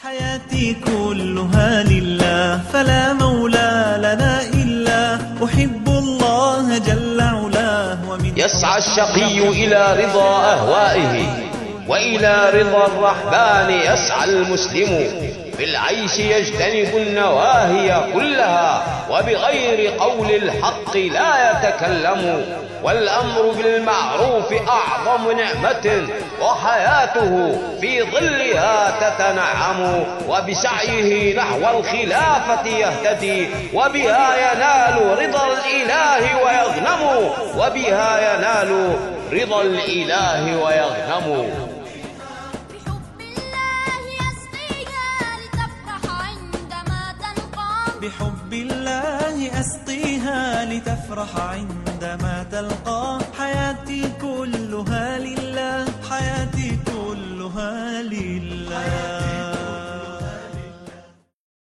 حياتي كلها لله فلا مولى لنا إلا أحب الله جل علاه. يسعى الشقي إلى رضا أهوائه وإلى رضا الرحمن يسعى المسلم. بالعيش يجتنب النواهي كلها وبغير قول الحق لا يتكلم. والأمر بالمعروف أعظم نعمة وحياته في ظلها تتنعم. وبسعيه نحو الخلافة يهتدي وبها ينال رضا الإله ويغنم. وبها ينال رضا الإله ويغنم. بحب الله أسقيها لتفرح عندما تلقى. حياتي كلها لله، حياتي كلها لله.